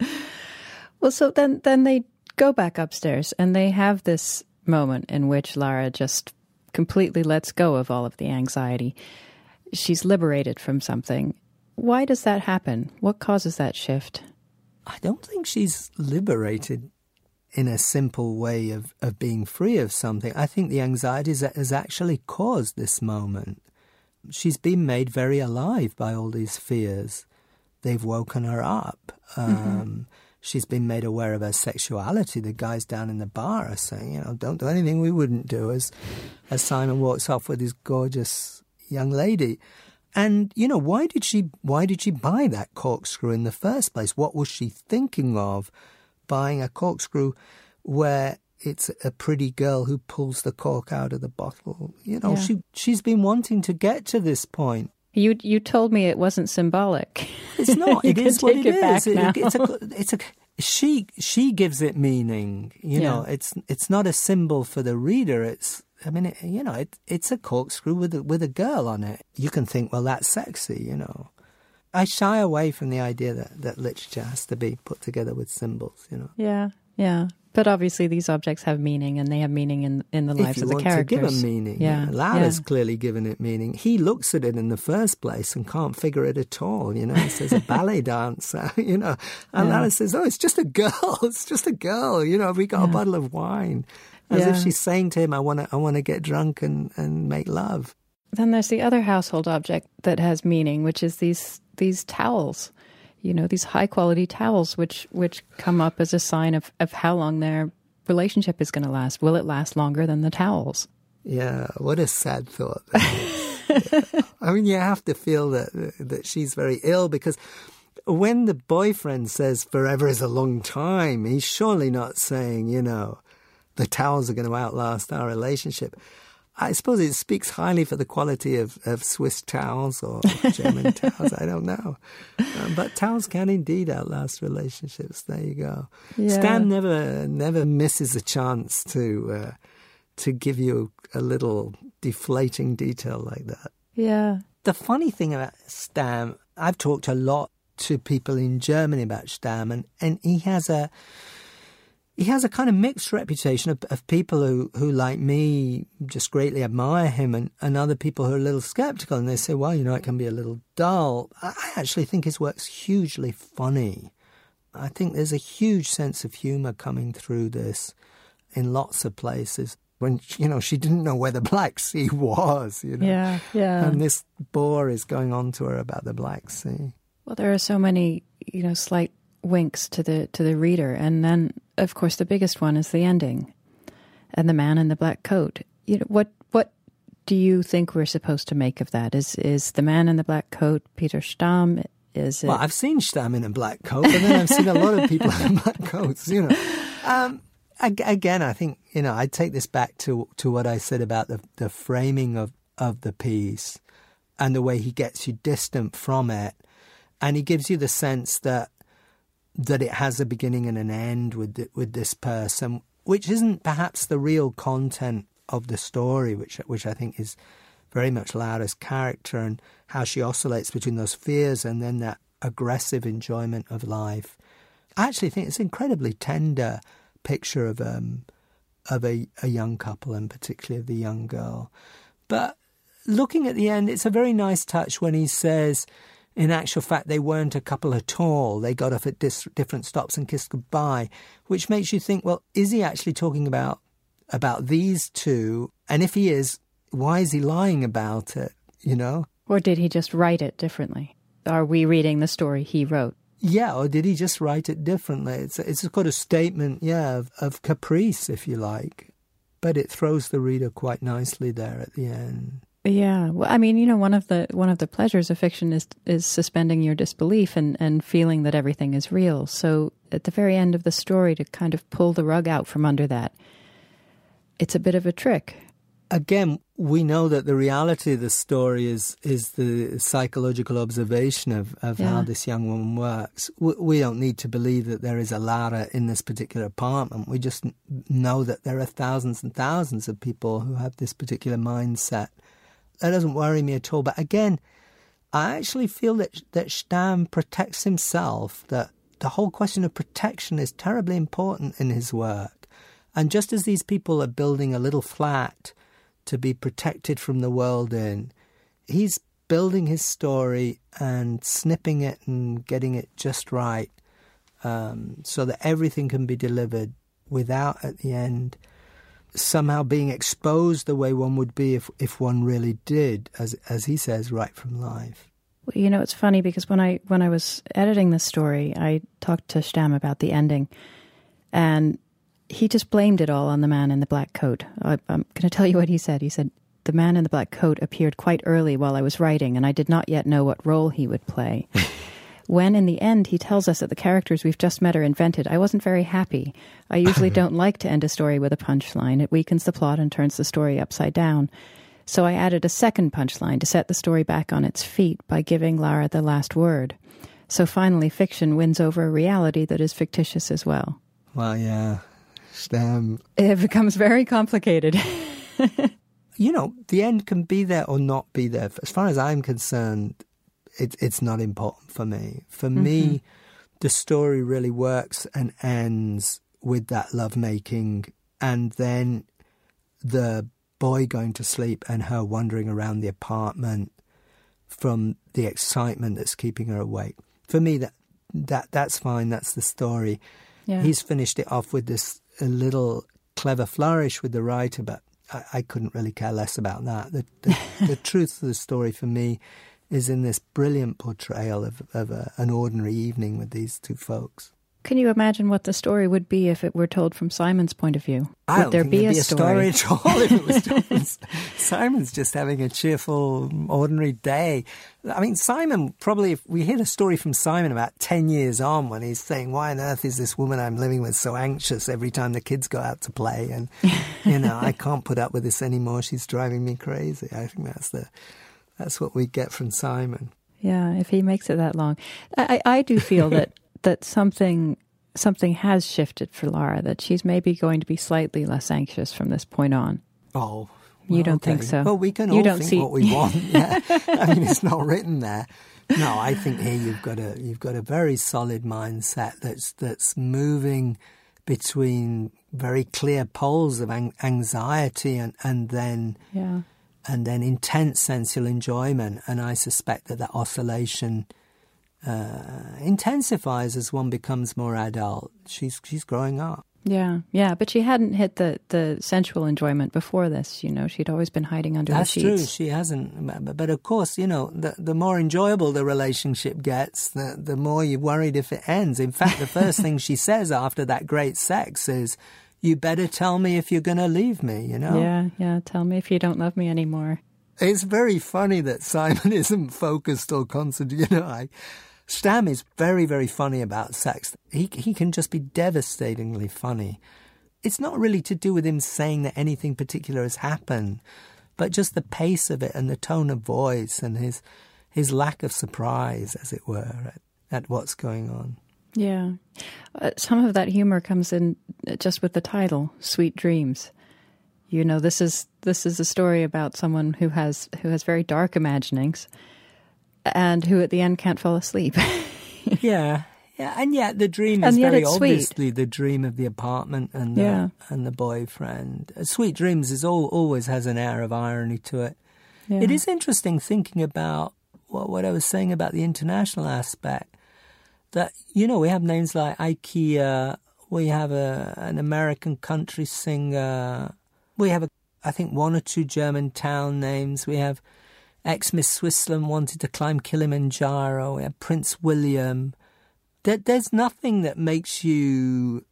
Well, so then then they go back upstairs and they have this moment in which Lara just completely lets go of all of the anxiety. She's liberated from something. Why does that happen? What causes that shift? I don't think she's liberated in a simple way of, of being free of something. I think the anxiety has actually caused this moment. She's been made very alive by all these fears. They've woken her up. Um, mm-hmm. She's been made aware of her sexuality. The guys down in the bar are saying, you know, don't do anything we wouldn't do, as as Simon walks off with his gorgeous young lady. And, you know, why did she why did she buy that corkscrew in the first place? What was she thinking of buying a corkscrew where it's a pretty girl who pulls the cork out of the bottle? You know, yeah. she she's been wanting to get to this point. You you told me it wasn't symbolic. It's not. It is what it, it is. It, now. It's a. It's a. She she gives it meaning. You yeah. know, it's it's not a symbol for the reader. It's. I mean, it, you know, it, it's a corkscrew with a, with a girl on it. You can think, well, that's sexy. You know, I shy away from the idea that, that literature has to be put together with symbols, you know. Yeah, yeah. But obviously these objects have meaning, and they have meaning in in the lives of the characters. If you want to give them meaning. Yeah. yeah. Lara's yeah. clearly given it meaning. He looks at it in the first place and can't figure it at all, you know. He says a ballet dancer, you know. And yeah. Lara says, oh, it's just a girl. It's just a girl, you know. Have we got yeah. a bottle of wine? As yeah. if she's saying to him, I want to I want to get drunk and, and make love. Then there's the other household object that has meaning, which is these these towels. You know, these high-quality towels, which which come up as a sign of, of how long their relationship is going to last. Will it last longer than the towels? Yeah, what a sad thought. yeah. I mean, you have to feel that that she's very ill, because when the boyfriend says forever is a long time, he's surely not saying, you know, the towels are going to outlast our relationship. I suppose it speaks highly for the quality of, of Swiss towels or German towels. I don't know. Um, but towels can indeed outlast relationships. There you go. Yeah. Stan never never misses a chance to uh, to give you a little deflating detail like that. Yeah. The funny thing about Stam, I've talked a lot to people in Germany about Stam, and, and he has a... He has a kind of mixed reputation of, of people who, who, like me, just greatly admire him, and, and other people who are a little sceptical, and they say, well, you know, it can be a little dull. I actually think his work's hugely funny. I think there's a huge sense of humour coming through this in lots of places. When, you know, she didn't know where the Black Sea was, you know. Yeah, yeah. And this bore is going on to her about the Black Sea. Well, there are so many, you know, slight winks to the to the reader, and then of course the biggest one is the ending, and the man in the black coat. You know, what what do you think we're supposed to make of that? Is is the man in the black coat Peter Stam? Is it... Well, I've seen Stam in a black coat, but then I've seen a lot of people in black coats. You know, um, again, I think, you know, I take this back to to what I said about the the framing of of the piece and the way he gets you distant from it, and he gives you the sense that. that it has a beginning and an end with the, with this person, which isn't perhaps the real content of the story, which which I think is very much Lara's character and how she oscillates between those fears and then that aggressive enjoyment of life. I actually think it's an incredibly tender picture of um of a, a young couple, and particularly of the young girl. But looking at the end, it's a very nice touch when he says, in actual fact, they weren't a couple at all. They got off at dis- different stops and kissed goodbye, which makes you think, well, is he actually talking about about these two? And if he is, why is he lying about it, you know? Or did he just write it differently? Are we reading the story he wrote? Yeah, or did he just write it differently? It's a, it's a kind of statement, yeah, of, of caprice, if you like. But it throws the reader quite nicely there at the end. Yeah, well, I mean, you know, one of the one of the pleasures of fiction is is suspending your disbelief and, and feeling that everything is real. So at the very end of the story, to kind of pull the rug out from under that, it's a bit of a trick. Again, we know that the reality of the story is is the psychological observation of, of yeah. how this young woman works. We, we don't need to believe that there is a Lara in this particular apartment. We just know that there are thousands and thousands of people who have this particular mindset. That doesn't worry me at all. But again, I actually feel that that Stam protects himself, that the whole question of protection is terribly important in his work. And just as these people are building a little flat to be protected from the world in, he's building his story and snipping it and getting it just right, um, so that everything can be delivered without, at the end, somehow being exposed the way one would be if if one really did, as as he says, right from life. Well, you know, it's funny because when I when I was editing this story, I talked to Stam about the ending, and he just blamed it all on the man in the black coat. I, I'm going to tell you what he said. He said, the man in the black coat appeared quite early while I was writing, and I did not yet know what role he would play. When, in the end, he tells us that the characters we've just met are invented, I wasn't very happy. I usually don't like to end a story with a punchline. It weakens the plot and turns the story upside down. So I added a second punchline to set the story back on its feet by giving Lara the last word. So finally, fiction wins over a reality that is fictitious as well. Well, yeah. Stam. It becomes very complicated. You know, the end can be there or not be there. As far as I'm concerned, it, it's not important for me. For mm-hmm. me, the story really works and ends with that lovemaking, and then the boy going to sleep and her wandering around the apartment from the excitement that's keeping her awake. For me, that that that's fine. That's the story. Yeah. He's finished it off with this a little clever flourish with the writer, but I, I couldn't really care less about that. The, the, the truth of the story for me is in this brilliant portrayal of, of a, an ordinary evening with these two folks. Can you imagine what the story would be if it were told from Simon's point of view? I would don't there think be there'd a be a story? story at all if it was told from Simon's just having a cheerful, ordinary day. I mean, Simon, probably if we hear a story from Simon about ten years on when he's saying, why on earth is this woman I'm living with so anxious every time the kids go out to play? And, you know, I can't put up with this anymore. She's driving me crazy. I think that's the that's what we get from Simon. Yeah, if he makes it that long. I, I do feel that, that something... something has shifted for Lara, that she's maybe going to be slightly less anxious from this point on. Oh, well, you don't okay. think so? Well, we can you all don't think see... what we want. Yeah. I mean, it's not written there. No, I think here you've got a you've got a very solid mindset that's that's moving between very clear poles of an- anxiety and and then yeah. and then intense sensual enjoyment. And I suspect that that oscillation Uh, intensifies as one becomes more adult. She's she's growing up. Yeah, yeah, but she hadn't hit the, the sensual enjoyment before this, you know. She'd always been hiding under That's the sheets. true, she hasn't. But, but of course, you know, the, the more enjoyable the relationship gets, the, the more you're worried if it ends. In fact, the first thing she says after that great sex is, you better tell me if you're going to leave me, you know? Yeah, yeah, tell me if you don't love me anymore. It's very funny that Simon isn't focused or concentrated, you know, I... Stam is very, very funny about sex. He he can just be devastatingly funny. It's not really to do with him saying that anything particular has happened, but just the pace of it and the tone of voice and his his lack of surprise, as it were, at, at what's going on. Yeah. Uh, some of that humor comes in just with the title, Sweet Dreams. You know, this is this is a story about someone who has who has very dark imaginings, and who at the end can't fall asleep. yeah, yeah, and yet the dream is very obviously sweet. The dream of the apartment and the, yeah. and the boyfriend. Sweet Dreams is all, always has an air of irony to it. Yeah. It is interesting thinking about what, what I was saying about the international aspect. That, you know, we have names like IKEA, we have a an American country singer, we have, a, I think, one or two German town names, we have... Ex-Miss Switzerland wanted to climb Kilimanjaro. We have Prince William. There, there's nothing that makes you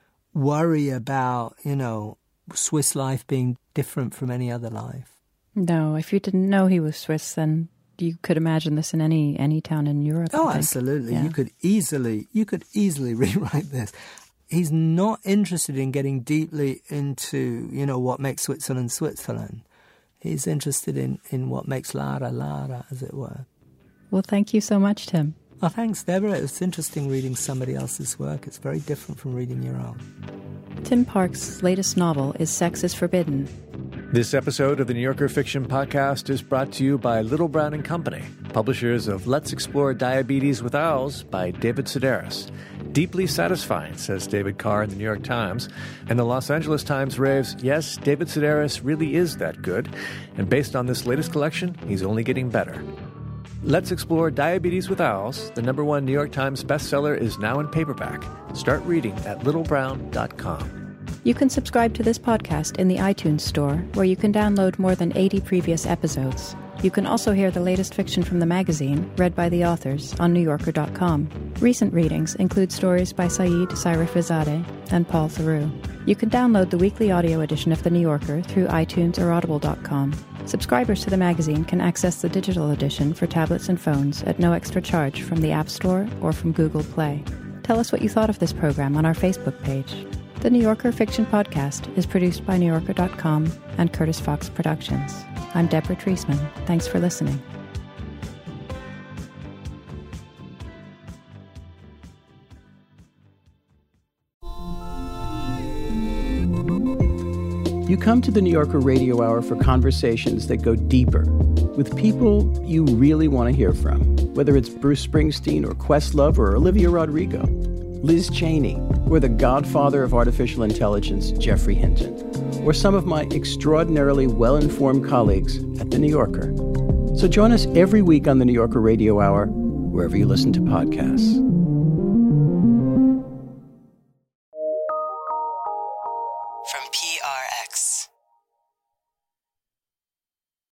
worry about, you know, Swiss life being different from any other life. No, if you didn't know he was Swiss, then you could imagine this in any any town in Europe. Oh, absolutely. Yeah. You could easily, you could easily rewrite this. He's not interested in getting deeply into, you know, what makes Switzerland Switzerland. He's interested in, in what makes Lara, Lara, as it were. Well, thank you so much, Tim. Oh, thanks, Deborah. It's interesting reading somebody else's work. It's very different from reading your own. Tim Parks' latest novel is Sex is Forbidden. This episode of the New Yorker Fiction Podcast is brought to you by Little Brown and Company, publishers of Let's Explore Diabetes with Owls by David Sedaris. Deeply satisfying, says David Carr in the New York Times. And the Los Angeles Times raves, yes, David Sedaris really is that good. And based on this latest collection, he's only getting better. Let's Explore Diabetes with Owls, the number one New York Times bestseller, is now in paperback. Start reading at little brown dot com. You can subscribe to this podcast in the iTunes Store, where you can download more than eighty previous episodes. You can also hear the latest fiction from the magazine, read by the authors, on new yorker dot com. Recent readings include stories by Saeed Sairifizadeh and Paul Theroux. You can download the weekly audio edition of The New Yorker through iTunes or audible dot com. Subscribers to the magazine can access the digital edition for tablets and phones at no extra charge from the App Store or from Google Play. Tell us what you thought of this program on our Facebook page. The New Yorker Fiction Podcast is produced by new yorker dot com and Curtis Fox Productions. I'm Deborah Treisman. Thanks for listening. You come to the New Yorker Radio Hour for conversations that go deeper with people you really want to hear from. whether it's Bruce Springsteen or Questlove or Olivia Rodrigo, Liz Cheney, or the godfather of artificial intelligence, Geoffrey Hinton, or some of my extraordinarily well-informed colleagues at The New Yorker. So join us every week on The New Yorker Radio Hour, wherever you listen to podcasts. From P R X.